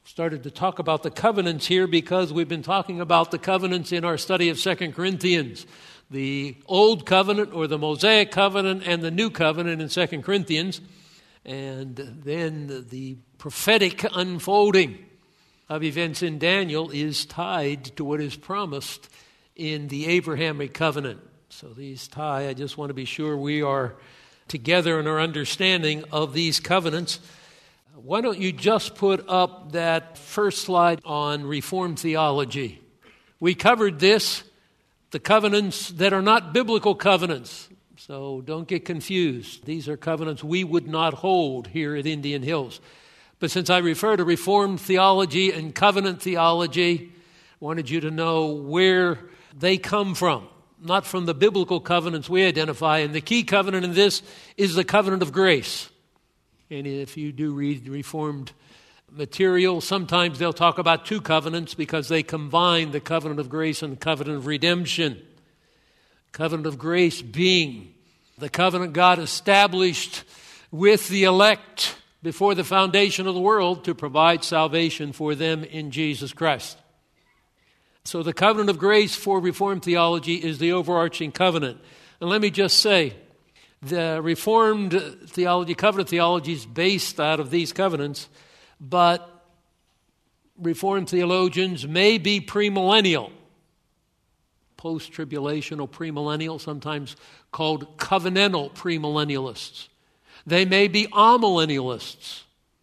started to talk about the covenants here because we've been talking about the covenants in our study of 2 Corinthians. The Old Covenant or the Mosaic Covenant and the New Covenant in 2 Corinthians. And then the prophetic unfolding of events in Daniel is tied to what is promised in the Abrahamic covenant. So these tie. I just want to be sure we are together in our understanding of these covenants. Why don't you just put up that first slide on Reformed theology? We covered this, the covenants that are not biblical covenants. So don't get confused. These are covenants we would not hold here at Indian Hills. But since I refer to Reformed theology and covenant theology, I wanted you to know where they come from. Not from the biblical covenants we identify. And the key covenant in this is the covenant of grace. And if you do read Reformed material, sometimes they'll talk about two covenants because they combine the covenant of grace and the covenant of redemption. Covenant of grace being the covenant God established with the elect before the foundation of the world to provide salvation for them in Jesus Christ. So the covenant of grace for Reformed theology is the overarching covenant. And let me just say, the Reformed theology, covenant theology, is based out of these covenants, but Reformed theologians may be premillennial, post-tribulational premillennial, sometimes called covenantal premillennialists. They may be amillennialists.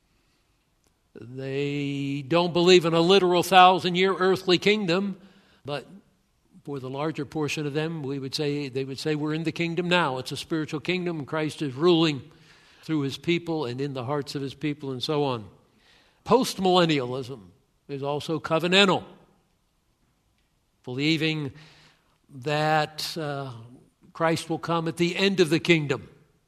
They don't believe in a literal 1,000-year earthly kingdom, but for the larger portion of them, they would say we're in the kingdom now. It's a spiritual kingdom, and Christ is ruling through his people and in the hearts of his people and so on. Postmillennialism is also covenantal, believing that Christ will come at the end of the kingdom.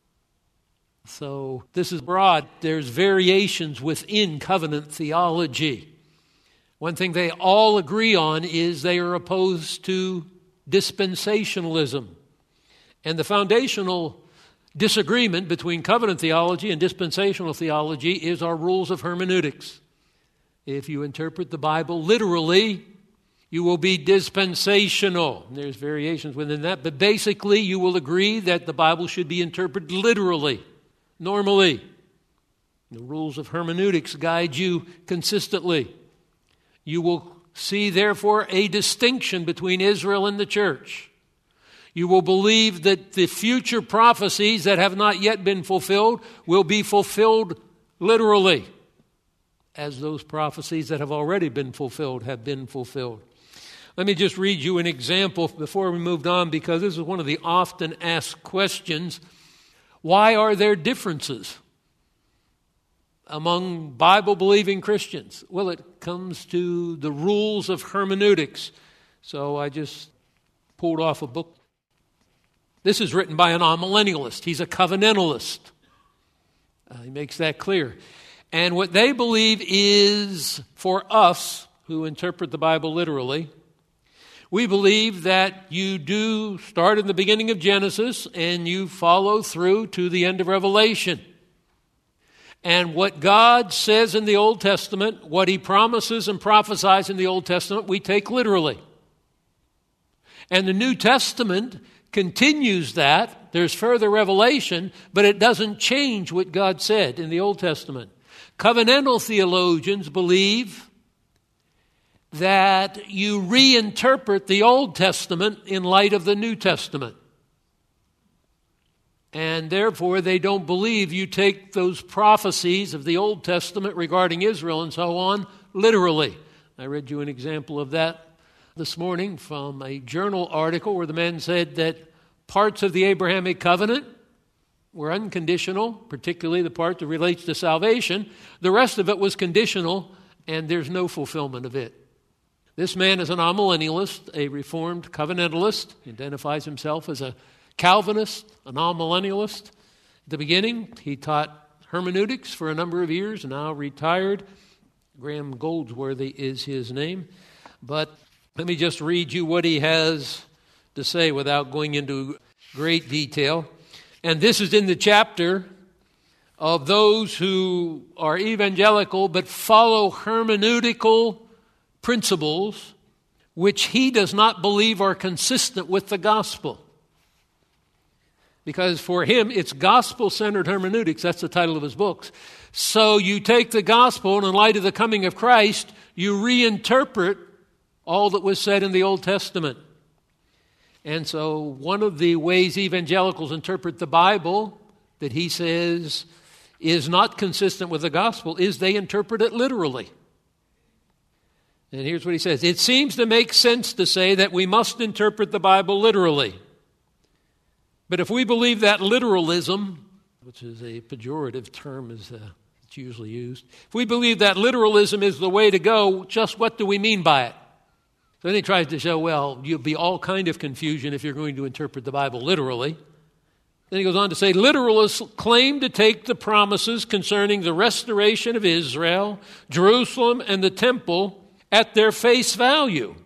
So this is broad. There's variations within covenant theology. One thing they all agree on is they are opposed to dispensationalism. And the foundational disagreement between covenant theology and dispensational theology is our rules of hermeneutics. If you interpret the Bible literally, you will be dispensational. There's variations within that, but basically you will agree that the Bible should be interpreted literally, normally. The rules of hermeneutics guide you consistently. You will see, therefore, a distinction between Israel and the church. You will believe that the future prophecies that have not yet been fulfilled will be fulfilled literally, as those prophecies that have already been fulfilled have been fulfilled. Let me just read you an example before we moved on, because this is one of the often asked questions. Why are there differences among Bible-believing Christians? Well, it comes to the rules of hermeneutics. So I just pulled off a book. This is written by an amillennialist. He's a covenantalist. He makes that clear. And what they believe is, for us who interpret the Bible literally, we believe that you do start in the beginning of Genesis and you follow through to the end of Revelation. And what God says in the Old Testament, what he promises and prophesies in the Old Testament, we take literally. And the New Testament continues that. There's further revelation, but it doesn't change what God said in the Old Testament. Covenantal theologians believe that you reinterpret the Old Testament in light of the New Testament. And therefore, they don't believe you take those prophecies of the Old Testament regarding Israel and so on literally. I read you an example of that this morning from a journal article where the man said that parts of the Abrahamic covenant were unconditional, particularly the part that relates to salvation. The rest of it was conditional, and there's no fulfillment of it. This man is an amillennialist, a Reformed covenantalist. He identifies himself as a Calvinist, an amillennialist. At the beginning, he taught hermeneutics for a number of years, now retired. Graham Goldsworthy is his name. But let me just read you what he has to say without going into great detail. And this is in the chapter of those who are evangelical but follow hermeneutical principles which he does not believe are consistent with the gospel. Because for him, it's gospel-centered hermeneutics. That's the title of his books. So you take the gospel, and in light of the coming of Christ, you reinterpret all that was said in the Old Testament. And so one of the ways evangelicals interpret the Bible that he says is not consistent with the gospel is they interpret it literally. And here's what he says. It seems to make sense to say that we must interpret the Bible literally. But if we believe that literalism, which is a pejorative term it's usually used, if we believe that literalism is the way to go, just what do we mean by it? So then he tries to show, well, you'll be all kind of confusion if you're going to interpret the Bible literally. Then he goes on to say, literalists claim to take the promises concerning the restoration of Israel, Jerusalem, and the temple at their face value.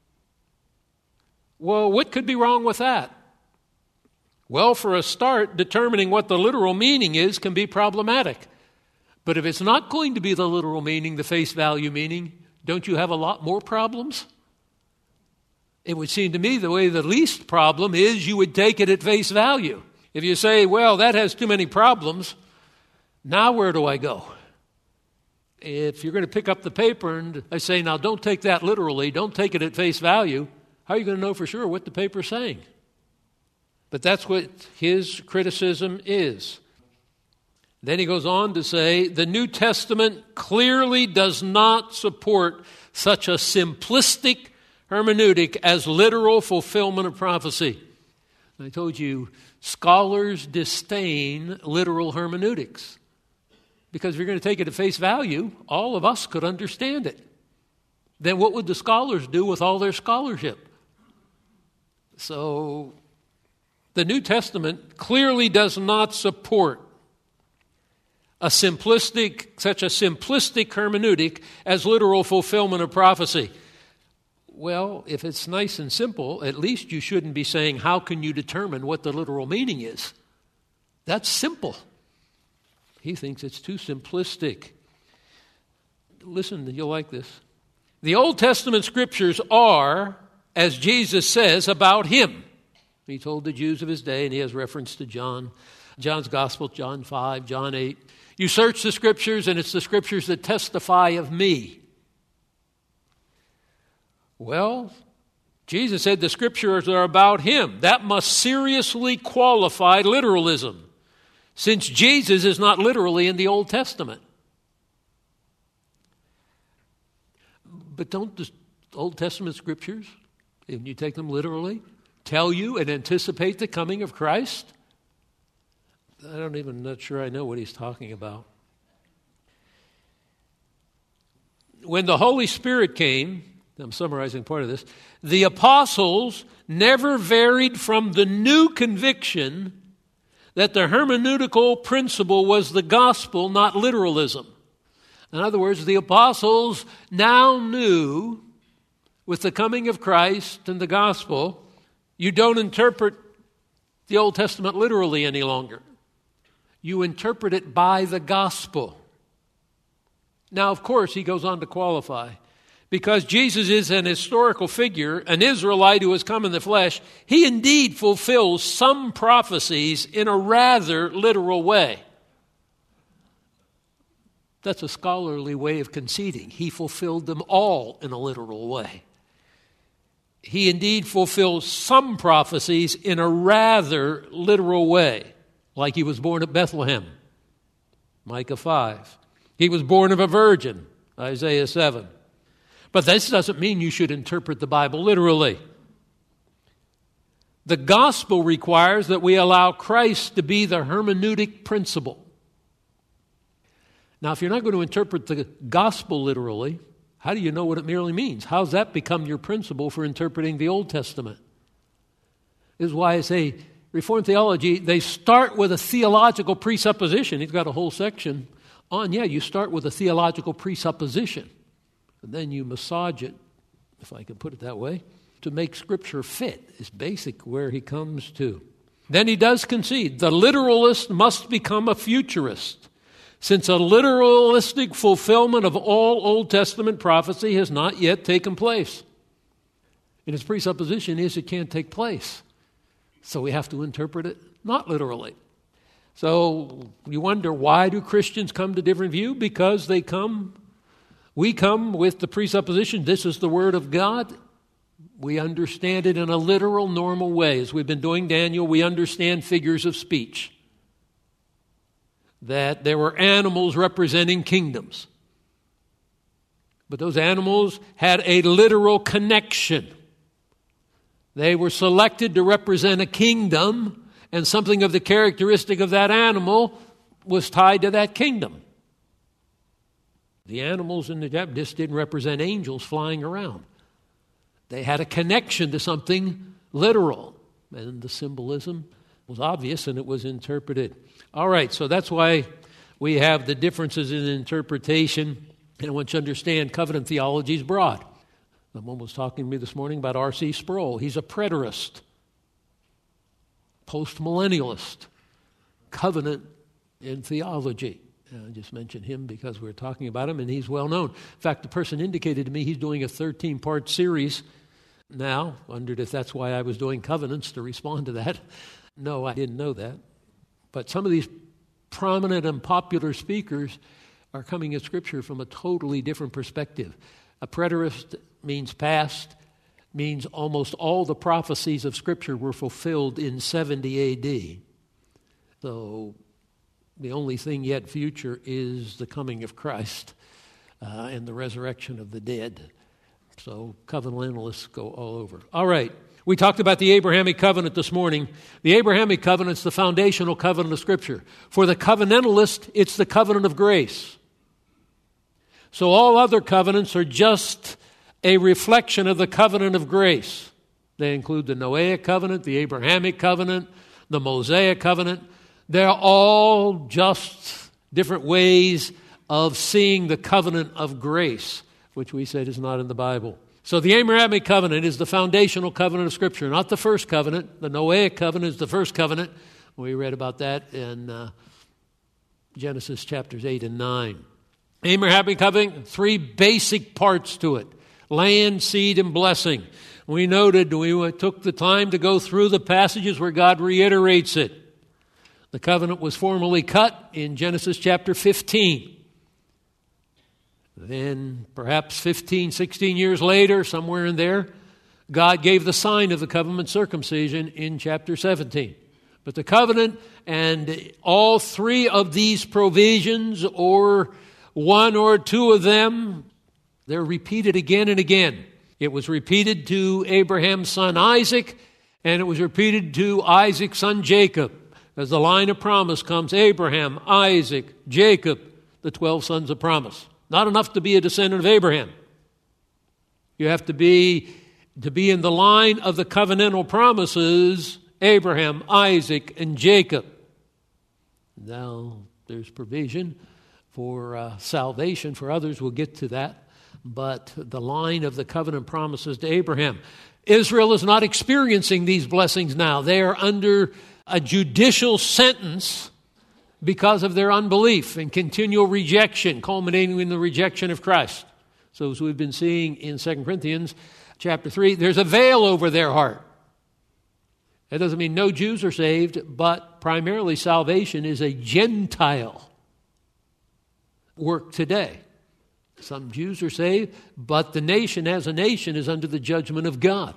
Well, what could be wrong with that? Well, for a start, determining what the literal meaning is can be problematic. But if it's not going to be the literal meaning, the face value meaning, don't you have a lot more problems? It would seem to me the way the least problem is you would take it at face value. If you say, well, that has too many problems, now where do I go? If you're going to pick up the paper and I say, now don't take that literally, don't take it at face value, how are you going to know for sure what the paper's saying? But that's what his criticism is. Then he goes on to say, the New Testament clearly does not support such a simplistic hermeneutic as literal fulfillment of prophecy. I told you, scholars disdain literal hermeneutics. Because if you're going to take it at face value, all of us could understand it. Then what would the scholars do with all their scholarship? So the New Testament clearly does not support such a simplistic hermeneutic as literal fulfillment of prophecy. Well, if it's nice and simple, at least you shouldn't be saying, how can you determine what the literal meaning is? That's simple. He thinks it's too simplistic. Listen, you'll like this. The Old Testament scriptures are, as Jesus says, about him. He told the Jews of his day, and he has reference to John's Gospel, John 5, John 8. You search the scriptures, and it's the scriptures that testify of me. Well, Jesus said the scriptures are about him. That must seriously qualify literalism, since Jesus is not literally in the Old Testament. But don't the Old Testament scriptures, if you take them literally, tell you and anticipate the coming of Christ? Not sure I know what he's talking about. When the Holy Spirit came, I'm summarizing part of this, the apostles never varied from the new conviction that the hermeneutical principle was the gospel, not literalism. In other words, the apostles now knew, with the coming of Christ and the gospel, you don't interpret the Old Testament literally any longer. You interpret it by the gospel. Now, of course, he goes on to qualify. Because Jesus is an historical figure, an Israelite who has come in the flesh, he indeed fulfills some prophecies in a rather literal way. That's a scholarly way of conceding. He fulfilled them all in a literal way. He indeed fulfills some prophecies in a rather literal way, like he was born at Bethlehem, Micah 5. He was born of a virgin, Isaiah 7. But this doesn't mean you should interpret the Bible literally. The gospel requires that we allow Christ to be the hermeneutic principle. Now, if you're not going to interpret the gospel literally, how do you know what it merely means? How does that become your principle for interpreting the Old Testament? This is why I say Reformed theology, they start with a theological presupposition. He's got a whole section on, you start with a theological presupposition. And then you massage it, if I can put it that way, to make Scripture fit. Is basic where he comes to. Then he does concede, the literalist must become a futurist. since a literalistic fulfillment of all Old Testament prophecy has not yet taken place. And his presupposition is it can't take place. So we have to interpret it not literally. So you wonder, why do Christians come to different view? Because we come with the presupposition this is the Word of God. We understand it in a literal, normal way. As we've been doing Daniel, we understand figures of speech. That there were animals representing kingdoms. But those animals had a literal connection. They were selected to represent a kingdom, and something of the characteristic of that animal was tied to that kingdom. The animals in the just didn't represent angels flying around. They had a connection to something literal, and the symbolism was obvious and it was interpreted. All right, so that's why we have the differences in interpretation. And once you understand, covenant theology is broad. Someone was talking to me this morning about R.C. Sproul. He's a preterist, post-millennialist, covenant in theology. I just mentioned him because we were talking about him, and he's well known. In fact, the person indicated to me he's doing a 13-part series now. Wondered if that's why I was doing covenants, to respond to that. No, I didn't know that. But some of these prominent and popular speakers are coming at Scripture from a totally different perspective. A preterist means past, means almost all the prophecies of Scripture were fulfilled in 70 A.D. So the only thing yet future is the coming of Christ and the resurrection of the dead. So covenantalists go all over. All right. We talked about the Abrahamic covenant this morning. The Abrahamic covenant is the foundational covenant of Scripture. For the covenantalist, it's the covenant of grace. So all other covenants are just a reflection of the covenant of grace. They include the Noahic covenant, the Abrahamic covenant, the Mosaic covenant. They're all just different ways of seeing the covenant of grace, which we said is not in the Bible. So the Abrahamic covenant is the foundational covenant of Scripture, not the first covenant. The Noahic covenant is the first covenant. We read about that in Genesis chapters 8 and 9. Abrahamic covenant, three basic parts to it: land, seed, and blessing. We noted, we took the time to go through the passages where God reiterates it. The covenant was formally cut in Genesis chapter 15. Then perhaps 15, 16 years later, somewhere in there, God gave the sign of the covenant circumcision in chapter 17. But the covenant and all three of these provisions, or one or two of them, they're repeated again and again. It was repeated to Abraham's son Isaac, and it was repeated to Isaac's son Jacob. As the line of promise comes, Abraham, Isaac, Jacob, the 12 sons of promise. Not enough to be a descendant of Abraham. You have to be in the line of the covenantal promises, Abraham, Isaac, and Jacob. Now, there's provision for salvation for others. We'll get to that. But the line of the covenant promises to Abraham. Israel is not experiencing these blessings now. They are under a judicial sentence because of their unbelief and continual rejection, culminating in the rejection of Christ. So as we've been seeing in 2 Corinthians chapter 3, there's a veil over their heart. That doesn't mean no Jews are saved, but primarily salvation is a Gentile work today. Some Jews are saved, but the nation as a nation is under the judgment of God.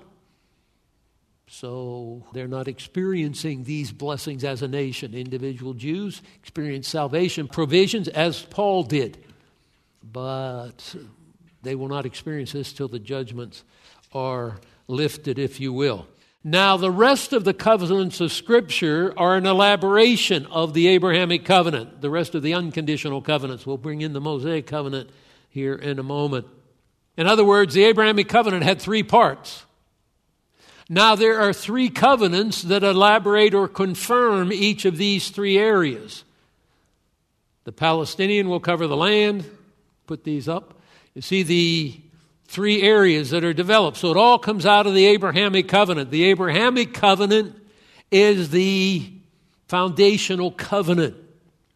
So they're not experiencing these blessings as a nation. Individual Jews experience salvation provisions as Paul did. But they will not experience this till the judgments are lifted, if you will. Now, the rest of the covenants of Scripture are an elaboration of the Abrahamic covenant. The rest of the unconditional covenants. We'll bring in the Mosaic covenant here in a moment. In other words, the Abrahamic covenant had three parts. Now, there are three covenants that elaborate or confirm each of these three areas. The Palestinian will cover the land. Put these up. You see the three areas that are developed. So it all comes out of the Abrahamic covenant. The Abrahamic covenant is the foundational covenant.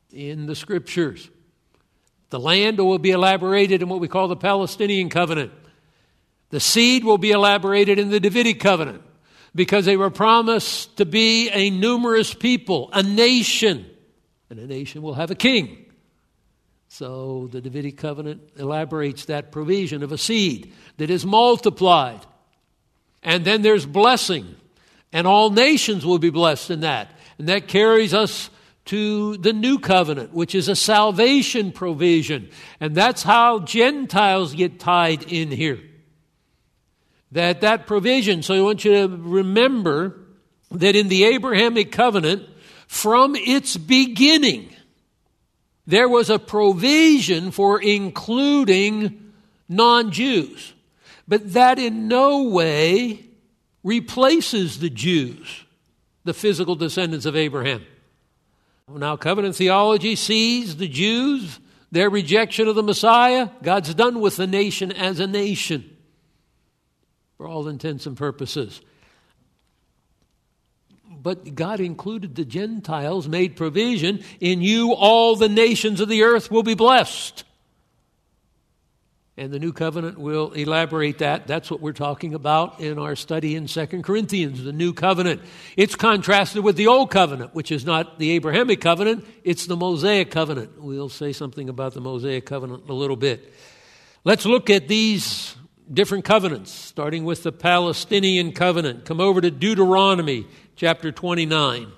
in the Scriptures. The land will be elaborated in what we call the Palestinian covenant. The seed will be elaborated in the Davidic covenant because they were promised to be a numerous people, a nation, and a nation will have a king. So the Davidic covenant elaborates that provision of a seed that is multiplied. And then there's blessing, and all nations will be blessed in that. And that carries us to the new covenant, which is a salvation provision. And that's how Gentiles get tied in here. That provision. So I want you to remember that in the Abrahamic covenant, from its beginning, there was a provision for including non-Jews. But that in no way replaces the Jews, the physical descendants of Abraham. Now, covenant theology sees the Jews, their rejection of the Messiah. God's done with the nation as a nation, for all intents and purposes. But God included the Gentiles, made provision. In you, all the nations of the earth will be blessed. And the new covenant will elaborate that. That's what we're talking about in our study in 2 Corinthians, the new covenant. It's contrasted with the old covenant, which is not the Abrahamic covenant. It's the Mosaic covenant. We'll say something about the Mosaic covenant in a little bit. Let's look at these different covenants, starting with the Palestinian covenant. Come over to Deuteronomy chapter 29.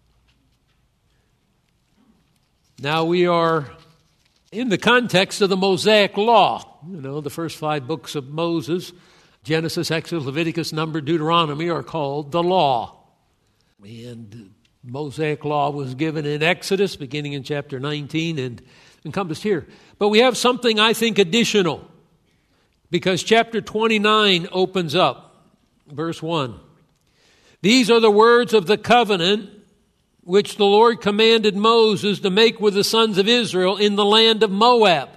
Now we are in the context of the Mosaic law. You know, the first 5 books of Moses, Genesis, Exodus, Leviticus, Numbers, Deuteronomy, are called the law. And Mosaic law was given in Exodus, beginning in chapter 19 and encompassed here. But we have something, I think, additional, because chapter 29 opens up, verse 1. These are the words of the covenant which the Lord commanded Moses to make with the sons of Israel in the land of Moab,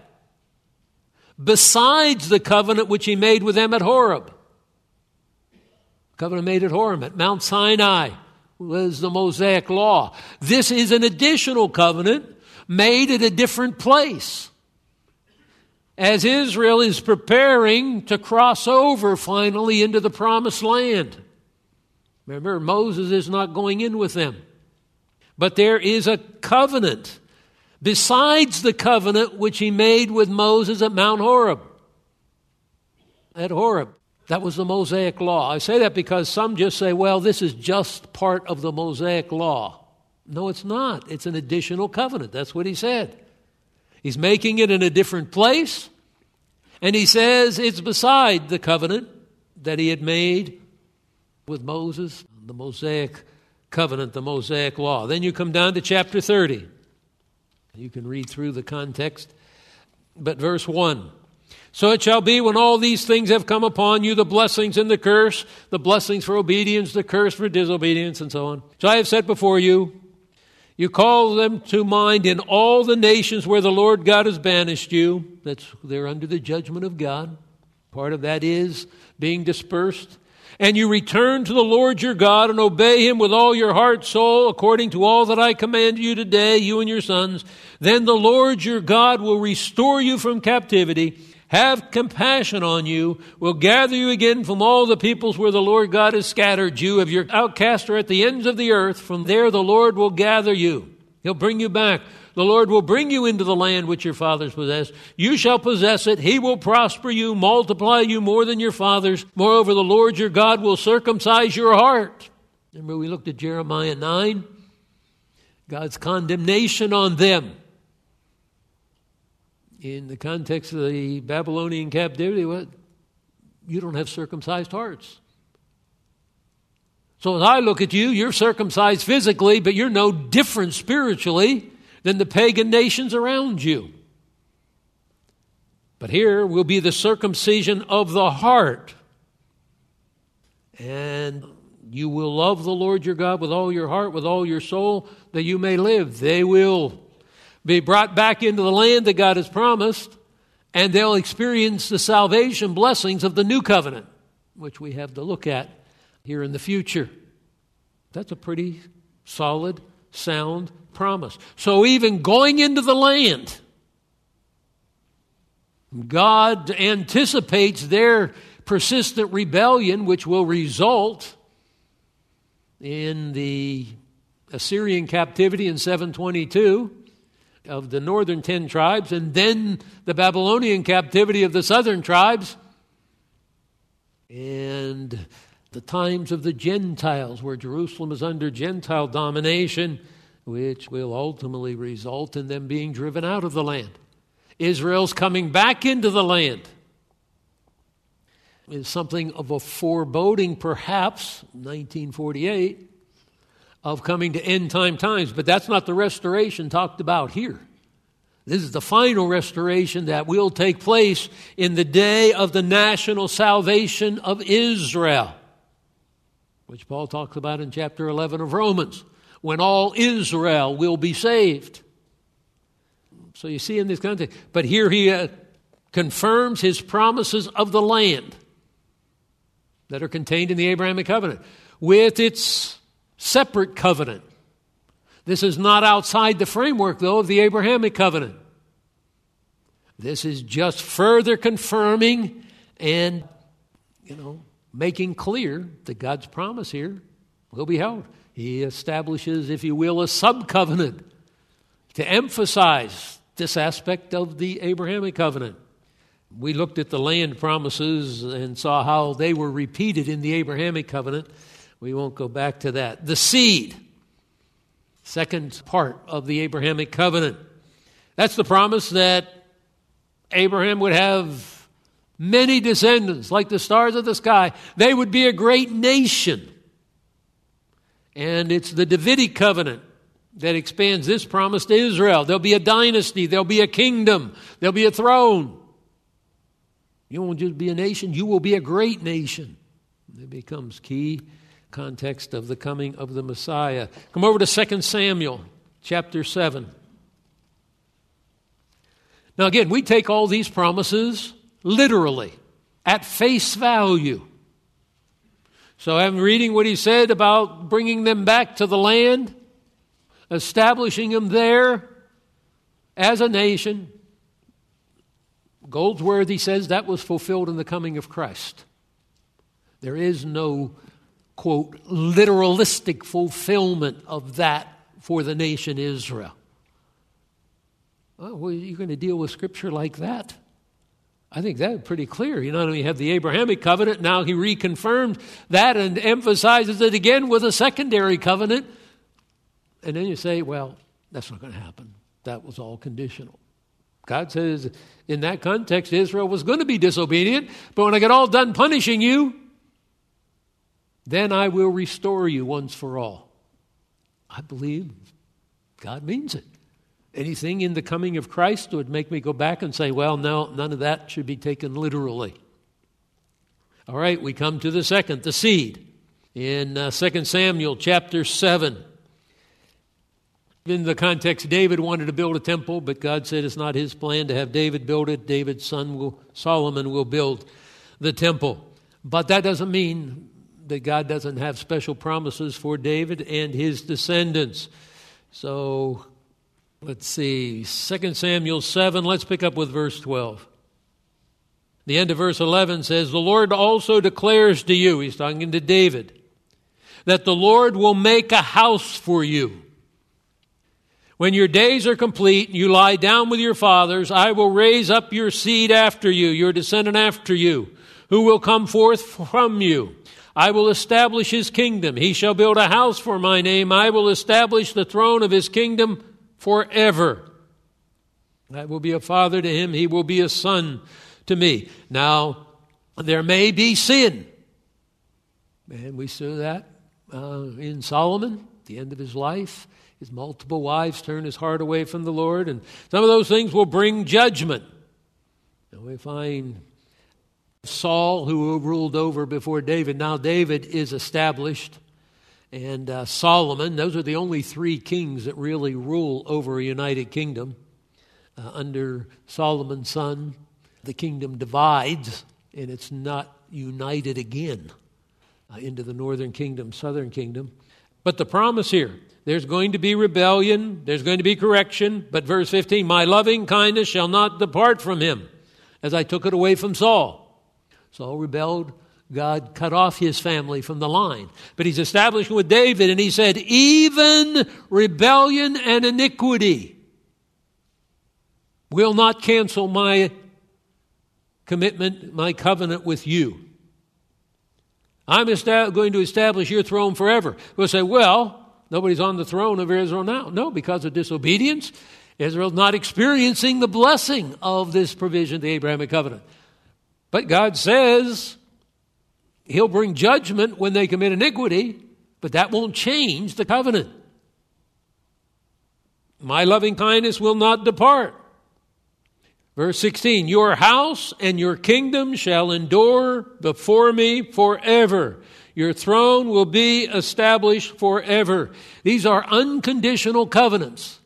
besides the covenant which he made with them at Horeb. Covenant made at Horeb, at Mount Sinai, was the Mosaic law. This is an additional covenant made at a different place, as Israel is preparing to cross over finally into the promised land. Remember, Moses is not going in with them. But there is a covenant besides the covenant which he made with Moses at Mount Horeb. At Horeb. That was the Mosaic law. I say that because some just say, well, this is just part of the Mosaic law. No, it's not. It's an additional covenant. That's what he said. He's making it in a different place. And he says it's beside the covenant that he had made with Moses, the Mosaic covenant, the Mosaic law. Then you come down to chapter 30. You can read through the context. But verse 1. So it shall be when all these things have come upon you, the blessings and the curse, the blessings for obedience, the curse for disobedience, and so on. So I have set before you, you call them to mind in all the nations where the Lord God has banished you. They're under the judgment of God. Part of that is being dispersed. And you return to the Lord your God and obey him with all your heart, soul, according to all that I command you today, you and your sons. Then the Lord your God will restore you from captivity, have compassion on you, will gather you again from all the peoples where the Lord God has scattered you. If your outcasts are at the ends of the earth, from there the Lord will gather you. He'll bring you back. The Lord will bring you into the land which your fathers possessed. You shall possess it. He will prosper you, multiply you more than your fathers. Moreover, the Lord your God will circumcise your heart. Remember, we looked at Jeremiah 9. God's condemnation on them. In the context of the Babylonian captivity, you don't have circumcised hearts. So as I look at you, you're circumcised physically, but you're no different spiritually than the pagan nations around you. But here will be the circumcision of the heart. And you will love the Lord your God with all your heart, with all your soul, that you may live. They will be brought back into the land that God has promised, and they'll experience the salvation blessings of the new covenant, which we have to look at here in the future. That's a pretty solid sound promise. So even going into the land, God anticipates their persistent rebellion, which will result in the Assyrian captivity in 722 of the northern 10 tribes, and then the Babylonian captivity of the southern tribes, and the times of the Gentiles, where Jerusalem is under Gentile domination, which will ultimately result in them being driven out of the land. Israel's coming back into the land is something of a foreboding, perhaps, 1948, of coming to end-time times. But that's not the restoration talked about here. This is the final restoration that will take place in the day of the national salvation of Israel, which Paul talks about in chapter 11 of Romans, when all Israel will be saved. So you see in this context. But here he confirms his promises of the land that are contained in the Abrahamic covenant with its separate covenant. This is not outside the framework, though, of the Abrahamic covenant. This is just further confirming and, making clear that God's promise here will be held. He establishes, if you will, a sub-covenant to emphasize this aspect of the Abrahamic covenant. We looked at the land promises and saw how they were repeated in the Abrahamic covenant. We won't go back to that. The seed, second part of the Abrahamic covenant. That's the promise that Abraham would have many descendants like the stars of the sky. They would be a great nation. And it's the Davidic covenant that expands this promise to Israel. There'll be a dynasty. There'll be a kingdom. There'll be a throne. You won't just be a nation. You will be a great nation. It becomes key context of the coming of the Messiah. Come over to 2 Samuel chapter 7. Now again, we take all these promises literally, at face value. So I'm reading what he said about bringing them back to the land, establishing them there as a nation. Goldsworthy says that was fulfilled in the coming of Christ. There is no, quote, literalistic fulfillment of that for the nation Israel. Oh, well, you're going to deal with Scripture like that? I think that's pretty clear. You not only have the Abrahamic covenant, now he reconfirmed that and emphasizes it again with a secondary covenant. And then you say, well, that's not going to happen. That was all conditional. God says in that context, Israel was going to be disobedient, but when I get all done punishing you, then I will restore you once for all. I believe God means it. Anything in the coming of Christ would make me go back and say, well, no, none of that should be taken literally. All right, we come to the second, the seed. In 2 Samuel chapter 7. In the context, David wanted to build a temple, but God said it's not his plan to have David build it. David's son, Solomon, will build the temple. But that doesn't mean that God doesn't have special promises for David and his descendants. So, let's see, 2 Samuel 7, let's pick up with verse 12. The end of verse 11 says, the Lord also declares to you, he's talking to David, that the Lord will make a house for you. When your days are complete and you lie down with your fathers, I will raise up your seed after you, your descendant after you, who will come forth from you. I will establish his kingdom. He shall build a house for my name. I will establish the throne of his kingdom forever. I will be a father to him. He will be a son to me. Now, there may be sin. And we saw that in Solomon, at the end of his life. His multiple wives turned his heart away from the Lord. And some of those things will bring judgment. And we find Saul, who ruled over before David. Now David is established. And Solomon, those are the only three kings that really rule over a united kingdom. Under Solomon's son, the kingdom divides, and it's not united again into the northern kingdom, southern kingdom. But the promise here, there's going to be rebellion, there's going to be correction, but verse 15, my loving kindness shall not depart from him, as I took it away from Saul. Saul rebelled, God cut off his family from the line. But he's establishing with David, and he said, even rebellion and iniquity will not cancel my commitment, my covenant with you. I'm going to establish your throne forever. We'll say, well, nobody's on the throne of Israel now. No, because of disobedience, Israel's not experiencing the blessing of this provision of the Abrahamic covenant. But God says he'll bring judgment when they commit iniquity, but that won't change the covenant. My loving kindness will not depart. Verse 16, your house and your kingdom shall endure before me forever. Your throne will be established forever. These are unconditional covenants.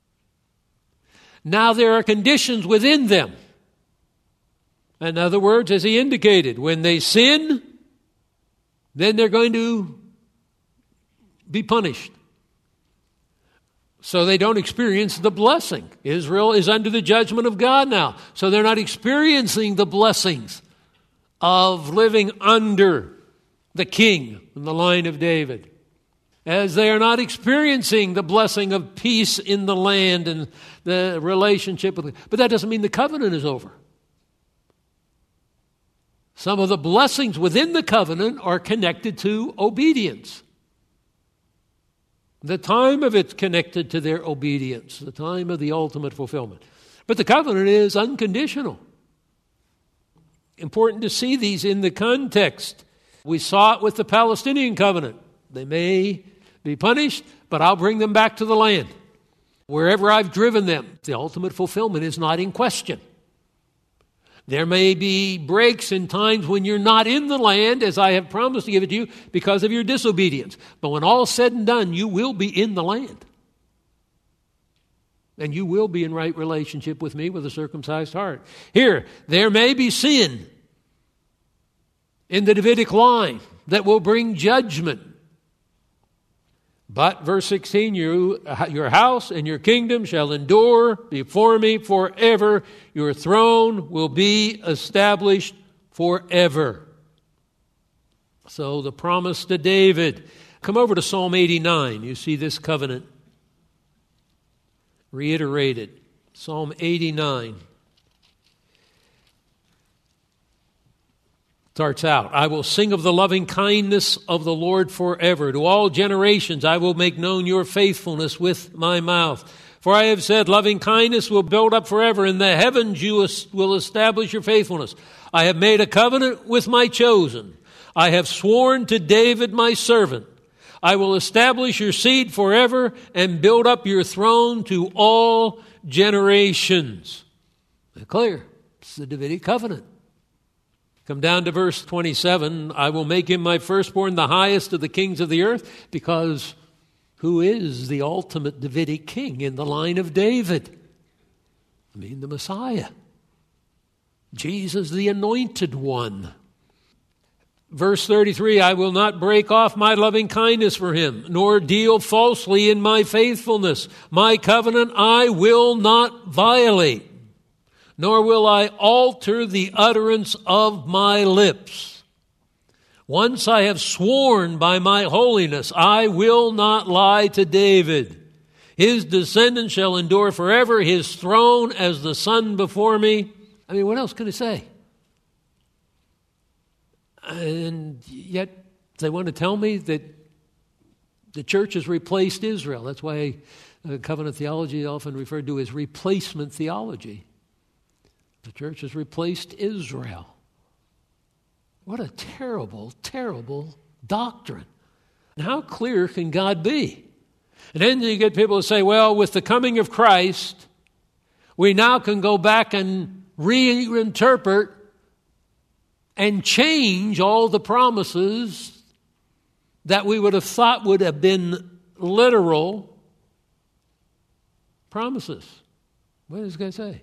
Now there are conditions within them. In other words, as he indicated, when they sin, then they're going to be punished. So they don't experience the blessing. Israel is under the judgment of God now. So they're not experiencing the blessings of living under the king in the line of David. As they are not experiencing the blessing of peace in the land and the relationship with God. But that doesn't mean the covenant is over. Some of the blessings within the covenant are connected to obedience. The time of it's connected to their obedience, the time of the ultimate fulfillment. But the covenant is unconditional. Important to see these in the context. We saw it with the Palestinian covenant. They may be punished, but I'll bring them back to the land. Wherever I've driven them, the ultimate fulfillment is not in question. There may be breaks in times when you're not in the land, as I have promised to give it to you, because of your disobedience. But when all's said and done, you will be in the land. And you will be in right relationship with me with a circumcised heart. Here, there may be sin in the Davidic line that will bring judgment. But, verse 16, your house and your kingdom shall endure before me forever. Your throne will be established forever. So the promise to David. Come over to Psalm 89. You see this covenant reiterated. Psalm 89. Starts out, I will sing of the loving kindness of the Lord forever. To all generations I will make known your faithfulness with my mouth. For I have said, loving kindness will build up forever. In the heavens you will establish your faithfulness. I have made a covenant with my chosen. I have sworn to David my servant. I will establish your seed forever and build up your throne to all generations. Clear. It's the Davidic covenant. Come down to verse 27. I will make him my firstborn, the highest of the kings of the earth, because who is the ultimate Davidic king in the line of David? I mean, the Messiah. Jesus, the anointed one. Verse 33, I will not break off my loving kindness for him, nor deal falsely in my faithfulness. My covenant I will not violate, nor will I alter the utterance of my lips. Once I have sworn by my holiness, I will not lie to David. His descendants shall endure forever, his throne as the sun before me. I mean, what else can I say? And yet they want to tell me that the church has replaced Israel. That's why covenant theology is often referred to as replacement theology. The church has replaced Israel. What a terrible, terrible doctrine. And how clear can God be? And then you get people who say, well, with the coming of Christ, we now can go back and reinterpret and change all the promises that we would have thought would have been literal promises. What does this guy say?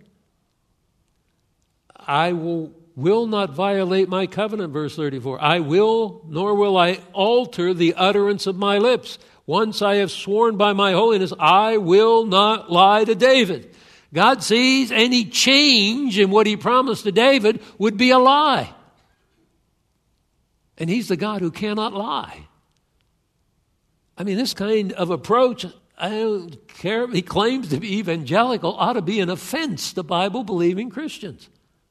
I will not violate my covenant, verse 34. I will, nor will I alter the utterance of my lips. Once I have sworn by my holiness, I will not lie to David. God sees any change in what he promised to David would be a lie. And he's the God who cannot lie. I mean, this kind of approach, I don't care if he claims to be evangelical, ought to be an offense to Bible-believing Christians.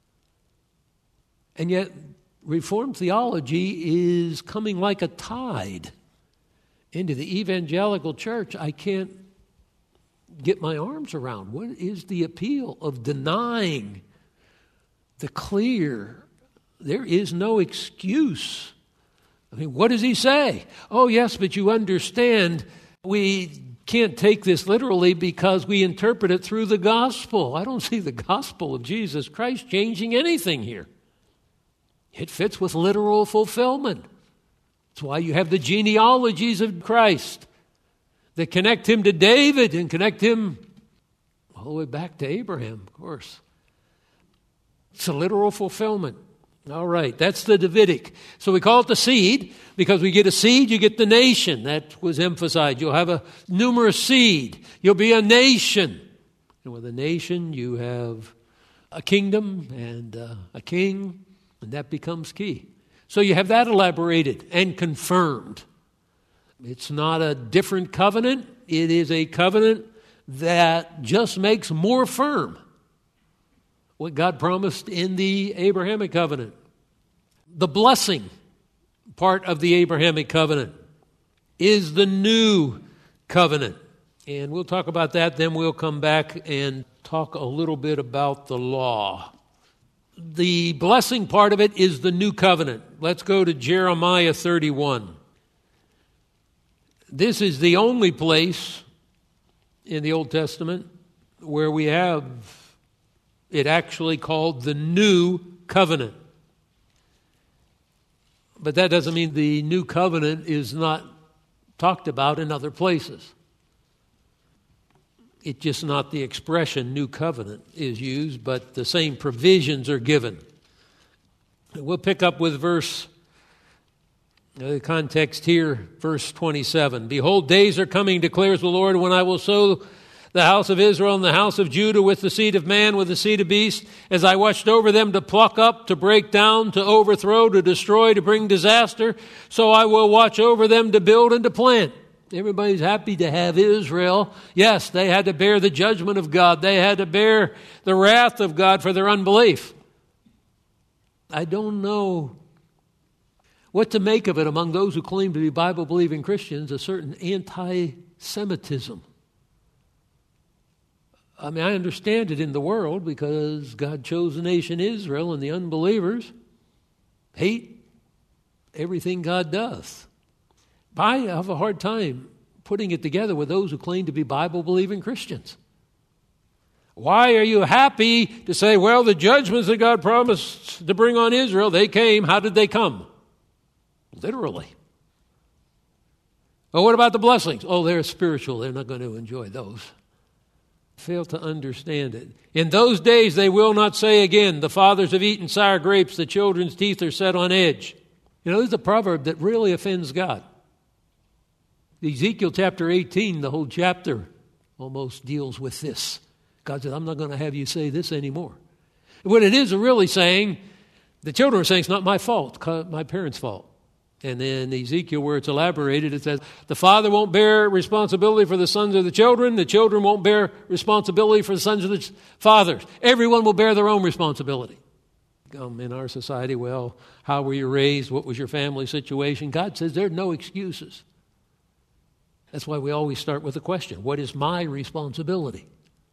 And yet, Reformed theology is coming like a tide into the evangelical church. I can't get my arms around. What is the appeal of denying the clear? There is no excuse. I mean, what does he say? Oh, yes, but you understand, we can't take this literally because we interpret it through the gospel. I don't see the gospel of Jesus Christ changing anything here. It fits with literal fulfillment. That's why you have the genealogies of Christ that connect him to David and connect him all the way back to Abraham, of course. It's a literal fulfillment. All right, that's the Davidic. So we call it the seed because we get a seed, you get the nation. That was emphasized. You'll have a numerous seed. You'll be a nation. And with a nation, you have a kingdom and a king, and that becomes key. So you have that elaborated and confirmed. It's not a different covenant. It is a covenant that just makes more firm what God promised in the Abrahamic covenant. The blessing part of the Abrahamic covenant is the new covenant. And we'll talk about that, then we'll come back and talk a little bit about the law. The blessing part of it is the new covenant. Let's go to Jeremiah 31. This is the only place in the Old Testament where we have it actually called the new covenant. But that doesn't mean the new covenant is not talked about in other places. It's just not the expression new covenant is used, but the same provisions are given. We'll pick up with the context here, verse 27. Behold, days are coming, declares the Lord, when I will sow the house of Israel and the house of Judah with the seed of man, with the seed of beast, as I watched over them to pluck up, to break down, to overthrow, to destroy, to bring disaster. So I will watch over them to build and to plant. Everybody's happy to have Israel. Yes, they had to bear the judgment of God. They had to bear the wrath of God for their unbelief. I don't know what to make of it among those who claim to be Bible-believing Christians, a certain anti-Semitism. I mean, I understand it in the world because God chose the nation Israel, and the unbelievers hate everything God does. But I have a hard time putting it together with those who claim to be Bible-believing Christians. Why are you happy to say, well, the judgments that God promised to bring on Israel, they came. How did they come? Literally. Well, what about the blessings? Oh, they're spiritual. They're not going to enjoy those. Fail to understand it. In those days they will not say again, the fathers have eaten sour grapes, the children's teeth are set on edge. You know, this is a proverb that really offends God. Ezekiel chapter 18, the whole chapter almost deals with this. God said, I'm not going to have you say this anymore. What it is really saying, the children are saying it's not my fault, my parents' fault. And then Ezekiel, where it's elaborated, it says, the father won't bear responsibility for the sons of the children won't bear responsibility for the sons of the fathers. Everyone will bear their own responsibility. In our society, well, how were you raised? What was your family situation? God says there are no excuses. That's why we always start with the question, what is my responsibility?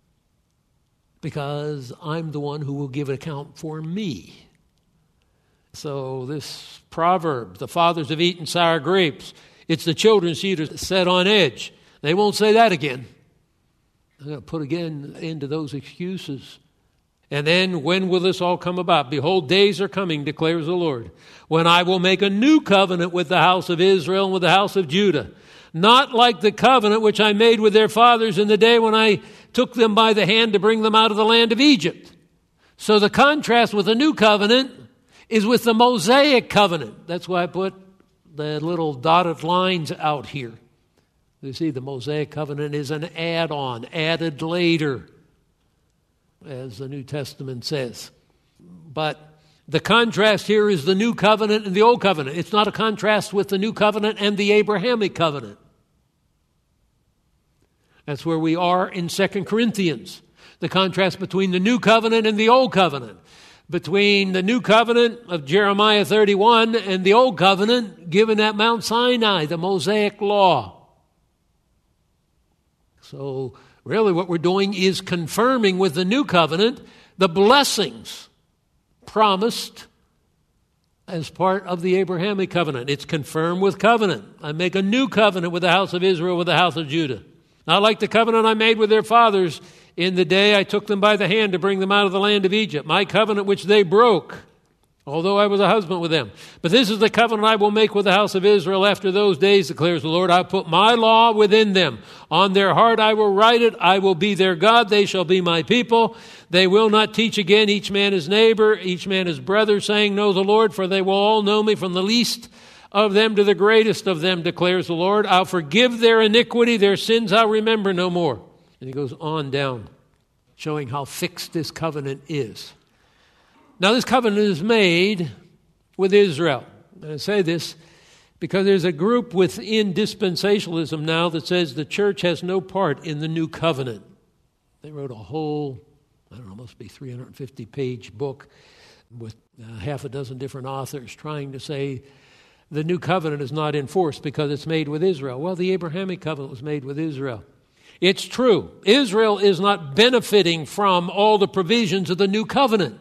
Because I'm the one who will give an account for me. So this proverb, the fathers have eaten sour grapes. It's the children's teeth are set on edge. They won't say that again. I'm going to put again into those excuses. And then when will this all come about? Behold, days are coming, declares the Lord, when I will make a new covenant with the house of Israel and with the house of Judah. Not like the covenant which I made with their fathers in the day when I took them by the hand to bring them out of the land of Egypt. So the contrast with the new covenant is with the Mosaic covenant. That's why I put the little dotted lines out here. You see, the Mosaic covenant is an add-on, added later, as the New Testament says. But the contrast here is the New Covenant and the Old Covenant. It's not a contrast with the New Covenant and the Abrahamic covenant. That's where we are in 2 Corinthians. The contrast between the New Covenant and the Old Covenant. Between the New Covenant of Jeremiah 31 and the Old Covenant given at Mount Sinai, the Mosaic Law. So really what we're doing is confirming with the New Covenant the blessings promised as part of the Abrahamic covenant. It's confirmed with covenant. I make a new covenant with the house of Israel, with the house of Judah. Not like the covenant I made with their fathers in the day I took them by the hand to bring them out of the land of Egypt. My covenant which they broke, although I was a husband with them. But this is the covenant I will make with the house of Israel after those days, declares the Lord. I put my law within them. On their heart I will write it. I will be their God. They shall be my people. They will not teach again each man his neighbor, each man his brother, saying, know the Lord, for they will all know me, from the least of them to the greatest of them, declares the Lord. I'll forgive their iniquity, their sins I'll remember no more. And he goes on down, showing how fixed this covenant is. Now this covenant is made with Israel. And I say this because there's a group within dispensationalism now that says the church has no part in the new covenant. They wrote a whole, must be 350-page book with half a dozen different authors trying to say the new covenant is not enforced because it's made with Israel. Well, the Abrahamic covenant was made with Israel. It's true. Israel is not benefiting from all the provisions of the new covenant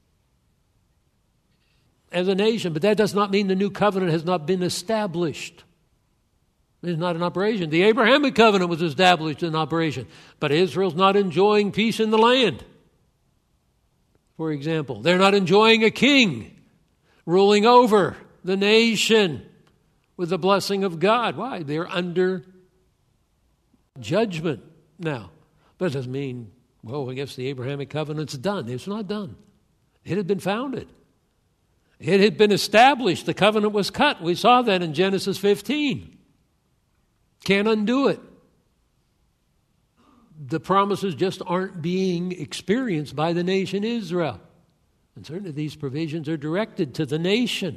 as a nation, but that does not mean the new covenant has not been established. It's not in operation. The Abrahamic covenant was established in operation, but Israel's not enjoying peace in the land. For example, they're not enjoying a king ruling over the nation with the blessing of God. Why? They're under judgment now. But it doesn't mean, I guess the Abrahamic covenant's done. It's not done. It had been founded. It had been established. The covenant was cut. We saw that in Genesis 15. Can't undo it. The promises just aren't being experienced by the nation Israel. And certainly these provisions are directed to the nation.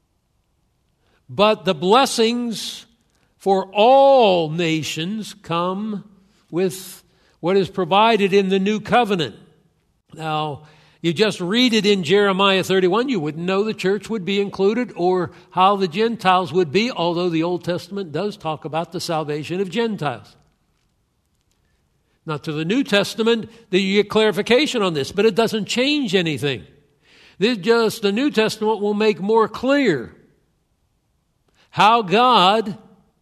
But the blessings for all nations come with what is provided in the new covenant. Now, you just read it in Jeremiah 31, you wouldn't know the church would be included or how the Gentiles would be, although the Old Testament does talk about the salvation of Gentiles. Now, to the New Testament, you get clarification on this, but it doesn't change anything. The New Testament will make more clear how God,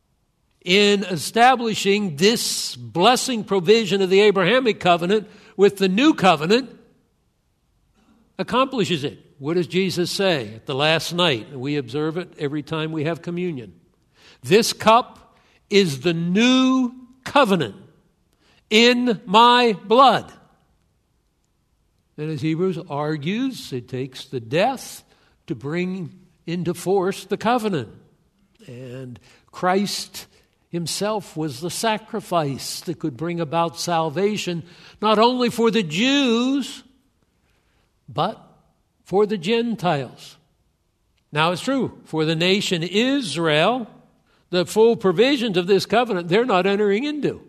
in establishing this blessing provision of the Abrahamic covenant with the new covenant, accomplishes it. What does Jesus say at the last night? We observe it every time we have communion. This cup is the new covenant in my blood. And as Hebrews argues, it takes the death to bring into force the covenant. And Christ himself was the sacrifice that could bring about salvation, not only for the Jews, but for the Gentiles. Now it's true, for the nation Israel, the full provisions of this covenant, they're not entering into.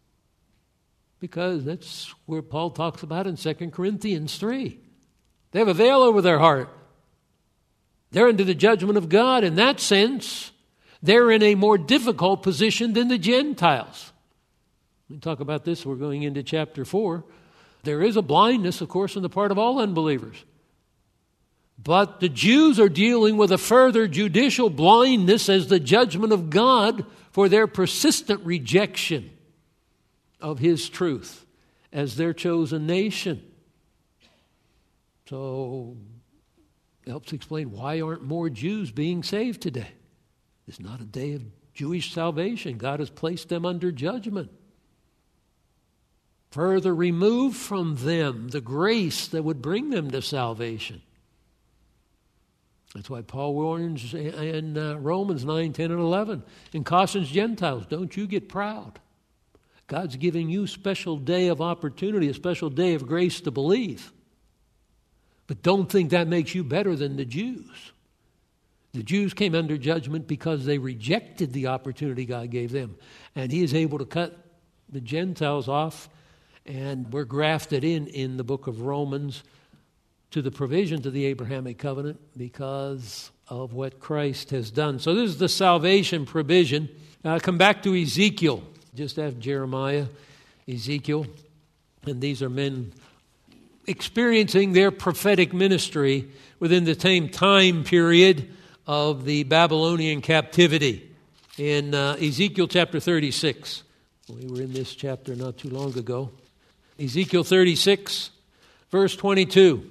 Because that's where Paul talks about in 2 Corinthians 3. They have a veil over their heart. They're under the judgment of God. In that sense, they're in a more difficult position than the Gentiles. We talk about this, we're going into chapter 4. There is a blindness, of course, on the part of all unbelievers. But the Jews are dealing with a further judicial blindness as the judgment of God for their persistent rejection of His truth as their chosen nation. So it helps explain why aren't more Jews being saved today. It's not a day of Jewish salvation. God has placed them under judgment. Further remove from them the grace that would bring them to salvation. That's why Paul warns in Romans 9, 10, and 11, and cautions Gentiles, don't you get proud. God's giving you a special day of opportunity, a special day of grace to believe. But don't think that makes you better than the Jews. The Jews came under judgment because they rejected the opportunity God gave them. And he is able to cut the Gentiles off, and we're grafted in the book of Romans to the provisions of the Abrahamic covenant because of what Christ has done. So this is the salvation provision. Come back to Ezekiel. Just after Jeremiah, Ezekiel. And these are men experiencing their prophetic ministry within the same time period of the Babylonian captivity. In Ezekiel chapter 36. We were in this chapter not too long ago. Ezekiel 36, verse 22.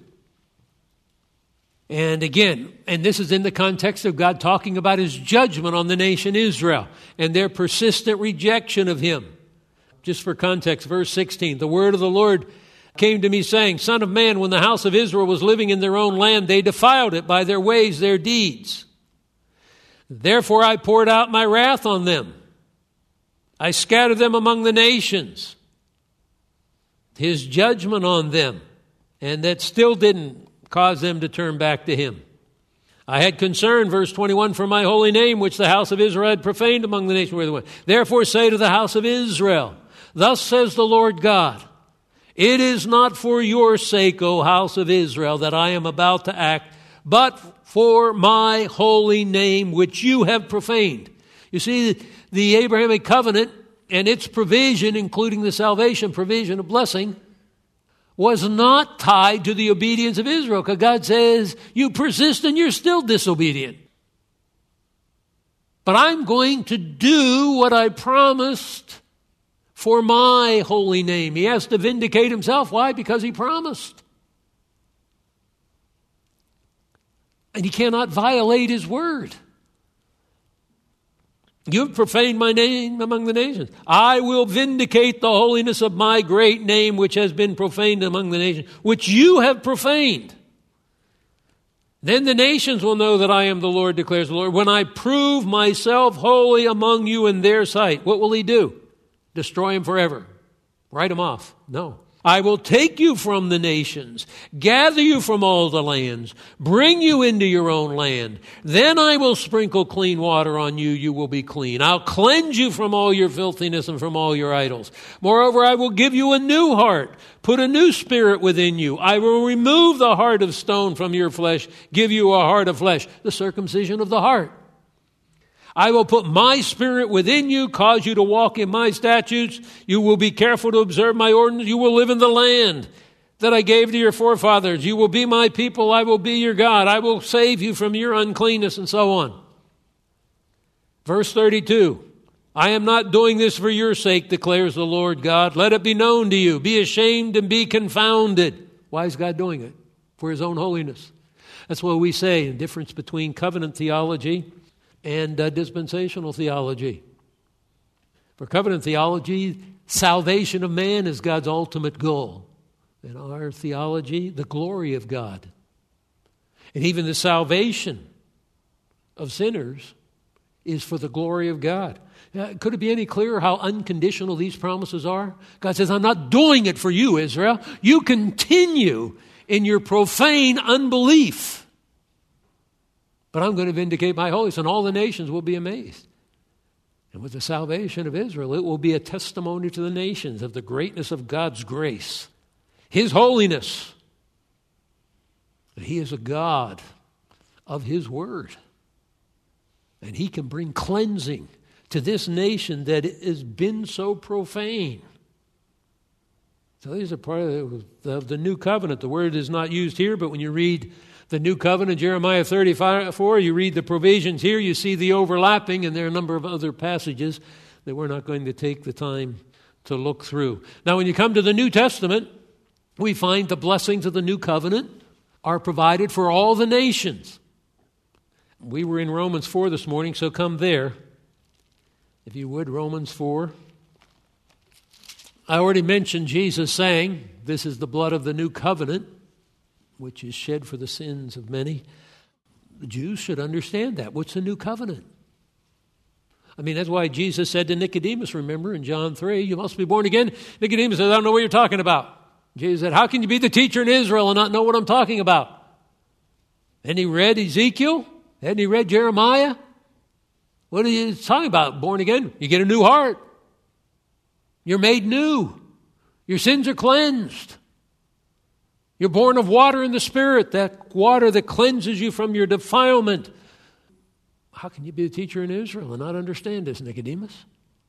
And again, and this is in the context of God talking about his judgment on the nation Israel and their persistent rejection of him. Just for context, verse 16, the word of the Lord came to me saying, Son of man, when the house of Israel was living in their own land, they defiled it by their ways, their deeds. Therefore I poured out my wrath on them. I scattered them among the nations. His judgment on them. And that still didn't cause them to turn back to him. I had concern, verse 21, for my holy name, which the house of Israel had profaned among the nations where they went. Therefore say to the house of Israel, thus says the Lord God, it is not for your sake, O house of Israel, that I am about to act, but for my holy name, which you have profaned. You see, the Abrahamic covenant and its provision, including the salvation provision of blessing, was not tied to the obedience of Israel, because God says, you persist and you're still disobedient. But I'm going to do what I promised for my holy name. He has to vindicate himself. Why? Because he promised. And he cannot violate his word. You have profaned my name among the nations. I will vindicate the holiness of my great name, which has been profaned among the nations, which you have profaned. Then the nations will know that I am the Lord, declares the Lord, when I prove myself holy among you in their sight. What will he do? Destroy him forever. Write him off. No. I will take you from the nations, gather you from all the lands, bring you into your own land. Then I will sprinkle clean water on you, you will be clean. I'll cleanse you from all your filthiness and from all your idols. Moreover, I will give you a new heart, put a new spirit within you. I will remove the heart of stone from your flesh, give you a heart of flesh, the circumcision of the heart. I will put my spirit within you, cause you to walk in my statutes. You will be careful to observe my ordinances. You will live in the land that I gave to your forefathers. You will be my people. I will be your God. I will save you from your uncleanness, and so on. Verse 32, I am not doing this for your sake, declares the Lord God. Let it be known to you. Be ashamed and be confounded. Why is God doing it? For his own holiness. That's what we say, the difference between covenant theology and dispensational theology. For covenant theology, salvation of man is God's ultimate goal. In our theology, the glory of God. And even the salvation of sinners is for the glory of God. Could it be any clearer how unconditional these promises are? God says, I'm not doing it for you, Israel. You continue in your profane unbelief. But I'm going to vindicate my holiness, and all the nations will be amazed. And with the salvation of Israel, it will be a testimony to the nations of the greatness of God's grace, his holiness. That he is a God of his word. And he can bring cleansing to this nation that has been so profane. So these are part of the new covenant. The word is not used here, but when you read the new covenant, Jeremiah 34, you read the provisions here, you see the overlapping, and there are a number of other passages that we're not going to take the time to look through. Now, when you come to the New Testament, we find the blessings of the new covenant are provided for all the nations. We were in Romans 4 this morning, so come there. If you would, Romans 4. I already mentioned Jesus saying, this is the blood of the new covenant, which is shed for the sins of many. The Jews should understand that. What's the new covenant? I mean, that's why Jesus said to Nicodemus, remember, in John 3, you must be born again. Nicodemus said, I don't know what you're talking about. Jesus said, how can you be the teacher in Israel and not know what I'm talking about? And he read Ezekiel. Hadn't he read Jeremiah? What are you talking about? Born again? You get a new heart. You're made new. Your sins are cleansed. You're born of water and the Spirit, that water that cleanses you from your defilement. How can you be a teacher in Israel and not understand this, Nicodemus?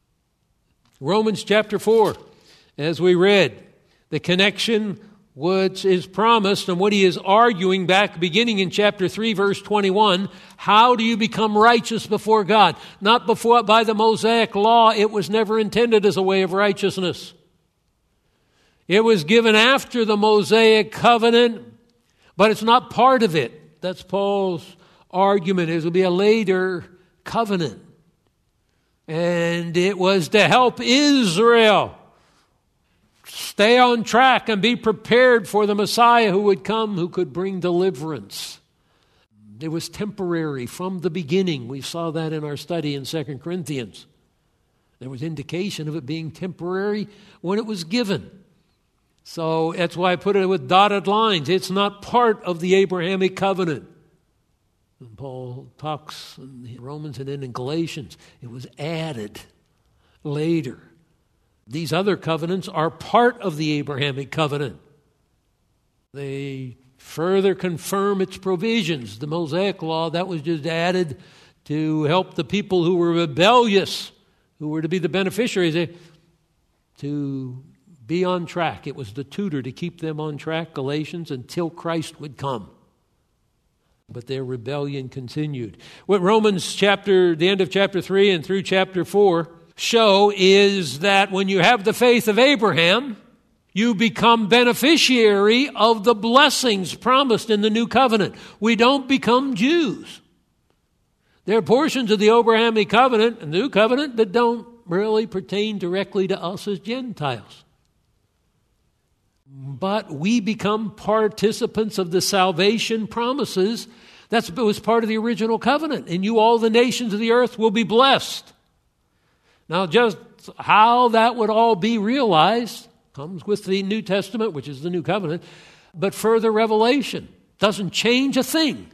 Romans chapter 4, as we read, the connection which is promised and what he is arguing back beginning in chapter 3, verse 21, how do you become righteous before God? Not before by the Mosaic law. It was never intended as a way of righteousness. It was given after the Mosaic covenant, but it's not part of it. That's Paul's argument. It will be a later covenant. And it was to help Israel stay on track and be prepared for the Messiah who would come, who could bring deliverance. It was temporary from the beginning. We saw that in our study in 2 Corinthians. There was indication of it being temporary when it was given. So that's why I put it with dotted lines. It's not part of the Abrahamic covenant. And Paul talks in Romans and then in Galatians. It was added later. These other covenants are part of the Abrahamic covenant. They further confirm its provisions. The Mosaic law, that was just added to help the people who were rebellious, who were to be the beneficiaries, to be on track. It was the tutor to keep them on track, Galatians, until Christ would come. But their rebellion continued. What Romans the end of chapter 3 and through chapter 4 show is that when you have the faith of Abraham, you become beneficiary of the blessings promised in the new covenant. We don't become Jews. There are portions of the Abrahamic covenant and the new covenant that don't really pertain directly to us as Gentiles. But we become participants of the salvation promises. That was part of the original covenant. And you, all the nations of the earth, will be blessed. Now, just how that would all be realized comes with the New Testament, which is the new covenant. But further revelation doesn't change a thing.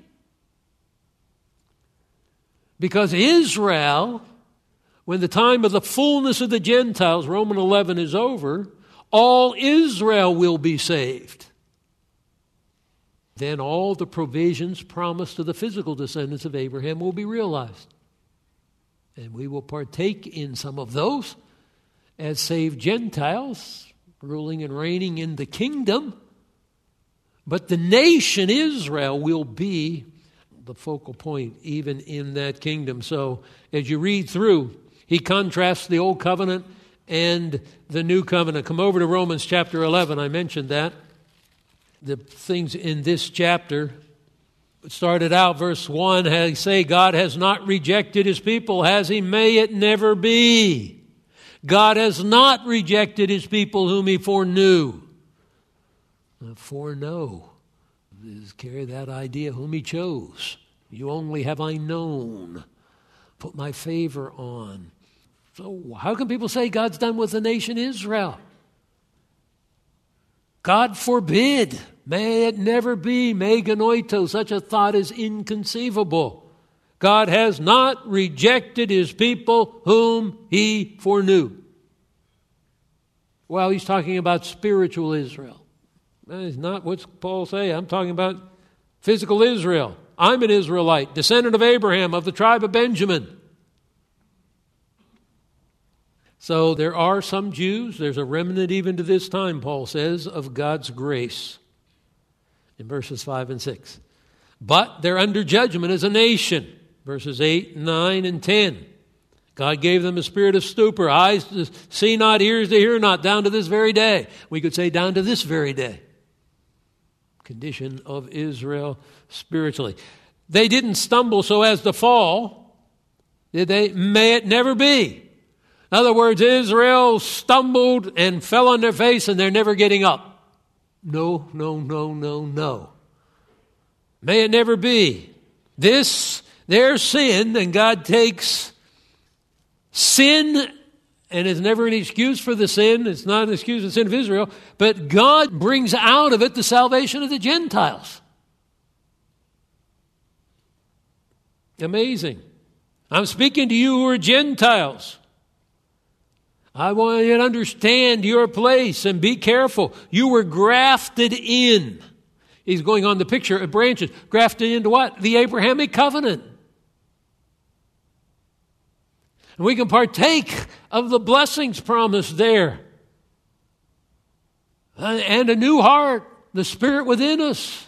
Because Israel, when the time of the fullness of the Gentiles, Romans 11, is over, all Israel will be saved. Then all the provisions promised to the physical descendants of Abraham will be realized. And we will partake in some of those as saved Gentiles, ruling and reigning in the kingdom. But the nation Israel will be the focal point even in that kingdom. So as you read through, he contrasts the old covenant and the new covenant. Come over to Romans chapter 11. I mentioned that. The things in this chapter started out, verse 1, I say, God has not rejected his people, has he? May it never be. God has not rejected his people whom he foreknew. Foreknow is carry that idea, whom he chose. You only have I known. Put my favor on. So how can people say God's done with the nation Israel? God forbid. May it never be. Me genoito. Such a thought is inconceivable. God has not rejected his people whom he foreknew. Well, he's talking about spiritual Israel. That is not what's Paul say. I'm talking about physical Israel. I'm an Israelite, descendant of Abraham, of the tribe of Benjamin. So there are some Jews, there's a remnant even to this time, Paul says, of God's grace in verses 5 and 6. But they're under judgment as a nation, verses 8, 9, and 10. God gave them a spirit of stupor, eyes to see not, ears to hear not, down to this very day. We could say down to this very day. Condition of Israel spiritually. They didn't stumble so as to fall, did they? May it never be. In other words, Israel stumbled and fell on their face and they're never getting up. No. May it never be. Their sin, and God takes sin, and it's never an excuse for the sin. It's not an excuse for the sin of Israel, but God brings out of it the salvation of the Gentiles. Amazing. I'm speaking to you who are Gentiles. I want you to understand your place and be careful. You were grafted in. He's going on the picture of branches. Grafted into what? The Abrahamic covenant. And we can partake of the blessings promised there. And a new heart, the Spirit within us.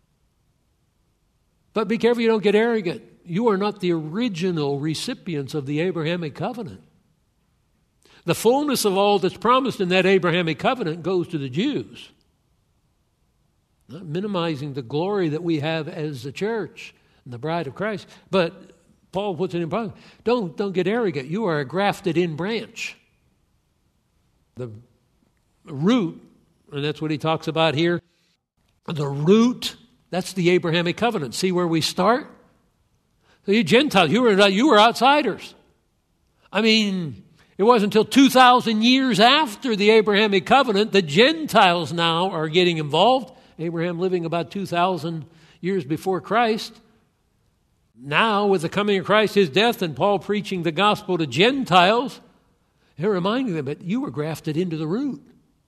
But be careful you don't get arrogant. You are not the original recipients of the Abrahamic covenant. The fullness of all that's promised in that Abrahamic covenant goes to the Jews. Not minimizing the glory that we have as the church and the bride of Christ. But Paul puts it in practice. Don't get arrogant. You are a grafted in branch. The root, and that's what he talks about here. The root, that's the Abrahamic covenant. See where we start? So you Gentiles, you were outsiders. I mean, it wasn't until 2,000 years after the Abrahamic covenant that Gentiles now are getting involved. Abraham living about 2,000 years before Christ. Now, with the coming of Christ, his death, and Paul preaching the gospel to Gentiles, they're reminding them that you were grafted into the root.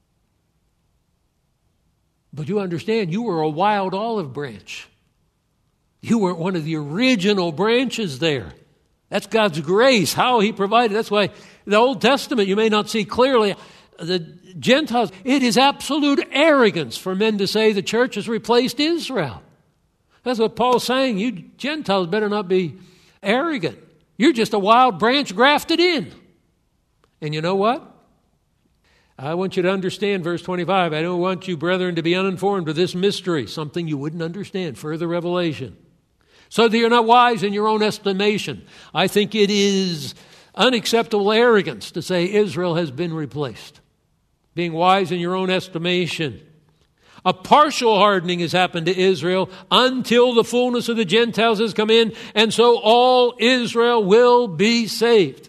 But you understand, you were a wild olive branch. You weren't one of the original branches there. That's God's grace, how he provided. That's why the Old Testament, you may not see clearly, the Gentiles, it is absolute arrogance for men to say the church has replaced Israel. That's what Paul's saying. You Gentiles better not be arrogant. You're just a wild branch grafted in. And you know what? I want you to understand verse 25. I don't want you, brethren, to be uninformed of this mystery, something you wouldn't understand, further revelation. So that you're not wise in your own estimation. I think it is unacceptable arrogance to say Israel has been replaced. Being wise in your own estimation. A partial hardening has happened to Israel until the fullness of the Gentiles has come in, and so all Israel will be saved.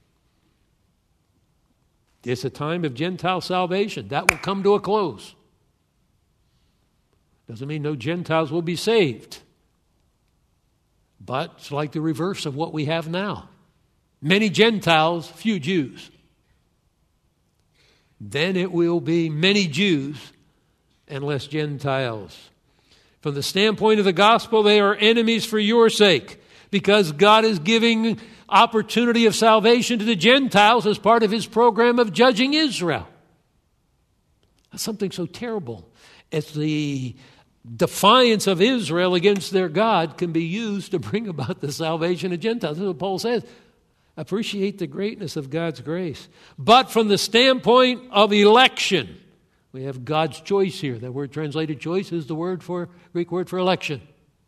It's a time of Gentile salvation. That will come to a close. Doesn't mean no Gentiles will be saved. But it's like the reverse of what we have now. Many Gentiles, few Jews. Then it will be many Jews and less Gentiles. From the standpoint of the gospel, they are enemies for your sake, because God is giving opportunity of salvation to the Gentiles as part of his program of judging Israel. That's something so terrible. It's the defiance of Israel against their God can be used to bring about the salvation of Gentiles. That's what Paul says. Appreciate the greatness of God's grace. But from the standpoint of election, we have God's choice here. That word translated choice is the Greek word for election.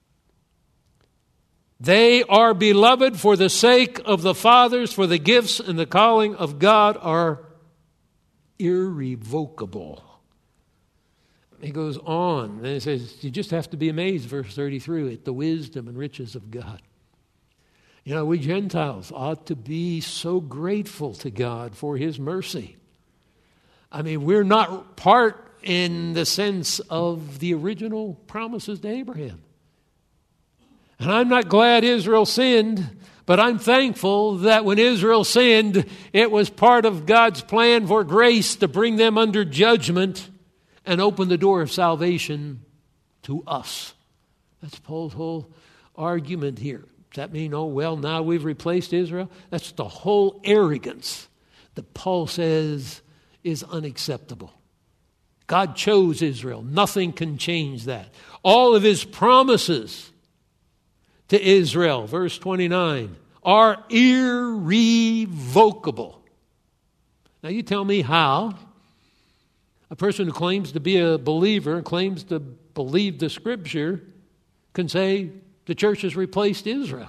They are beloved for the sake of the fathers, for the gifts and the calling of God are irrevocable. He goes on, and he says, you just have to be amazed, verse 33, at the wisdom and riches of God. You know, we Gentiles ought to be so grateful to God for his mercy. I mean, we're not part in the sense of the original promises to Abraham. And I'm not glad Israel sinned, but I'm thankful that when Israel sinned, it was part of God's plan for grace to bring them under judgment and open the door of salvation to us. That's Paul's whole argument here. Does that mean, oh, well, now we've replaced Israel? That's the whole arrogance that Paul says is unacceptable. God chose Israel. Nothing can change that. All of his promises to Israel, verse 29, are irrevocable. Now you tell me how a person who claims to be a believer, claims to believe the Scripture, can say the church has replaced Israel.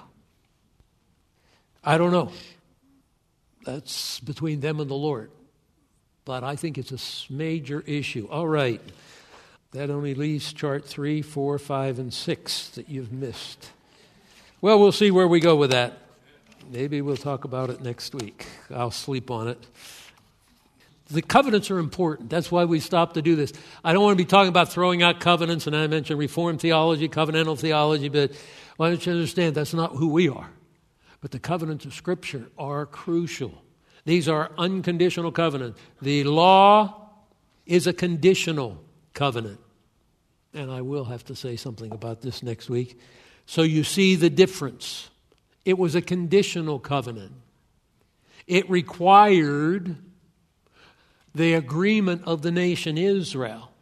I don't know. That's between them and the Lord. But I think it's a major issue. All right. That only leaves chart 3, 4, 5, and 6 that you've missed. Well, we'll see where we go with that. Maybe we'll talk about it next week. I'll sleep on it. The covenants are important. That's why we stopped to do this. I don't want to be talking about throwing out covenants, and I mentioned Reformed theology, covenantal theology, but why don't you understand that's not who we are. But the covenants of Scripture are crucial. These are unconditional covenants. The law is a conditional covenant. And I will have to say something about this next week. So you see the difference. It was a conditional covenant. It required the agreement of the nation Israel.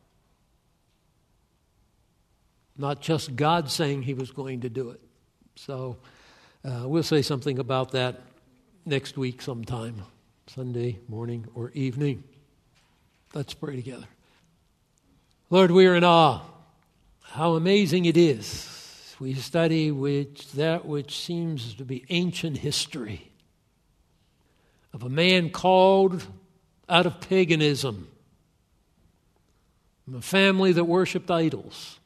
Not just God saying he was going to do it. So we'll say something about that next week sometime, Sunday morning or evening. Let's pray together. Lord, we are in awe. How amazing it is. We study that which seems to be ancient history of a man called out of paganism, from a family that worshipped idols.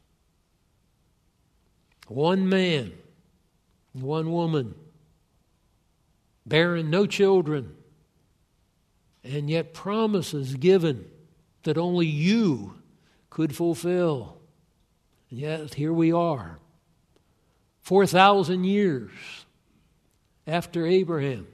One man, one woman, bearing no children, and yet promises given that only you could fulfill. And yet here we are, 4,000 years after Abraham.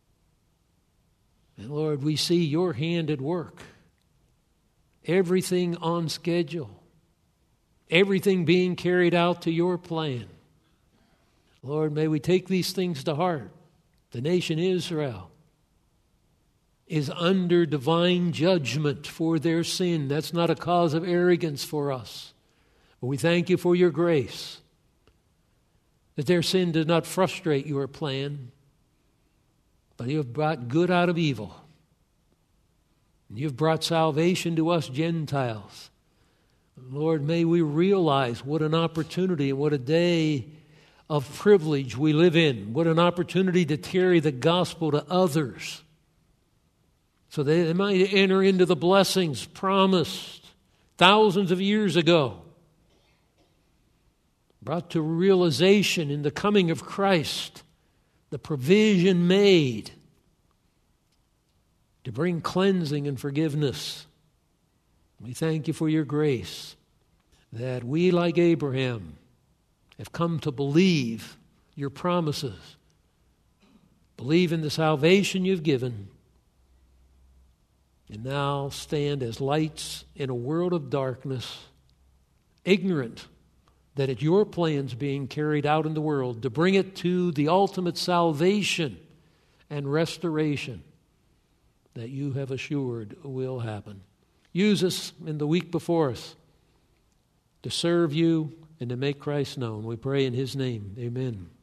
And Lord, we see your hand at work. Everything on schedule. Everything being carried out to your plan. Lord, may we take these things to heart. The nation Israel is under divine judgment for their sin. That's not a cause of arrogance for us. But we thank you for your grace, that their sin did not frustrate your plan, but you have brought good out of evil. And you've brought salvation to us Gentiles. Lord, may we realize what an opportunity and what a day of privilege we live in. What an opportunity to carry the gospel to others so they might enter into the blessings promised thousands of years ago, brought to realization in the coming of Christ, the provision made to bring cleansing and forgiveness. We thank you for your grace, that we, like Abraham, have come to believe your promises, believe in the salvation you've given, and now stand as lights in a world of darkness, ignorant that it's your plans being carried out in the world to bring it to the ultimate salvation and restoration that you have assured will happen. Use us in the week before us to serve you and to make Christ known. We pray in his name. Amen.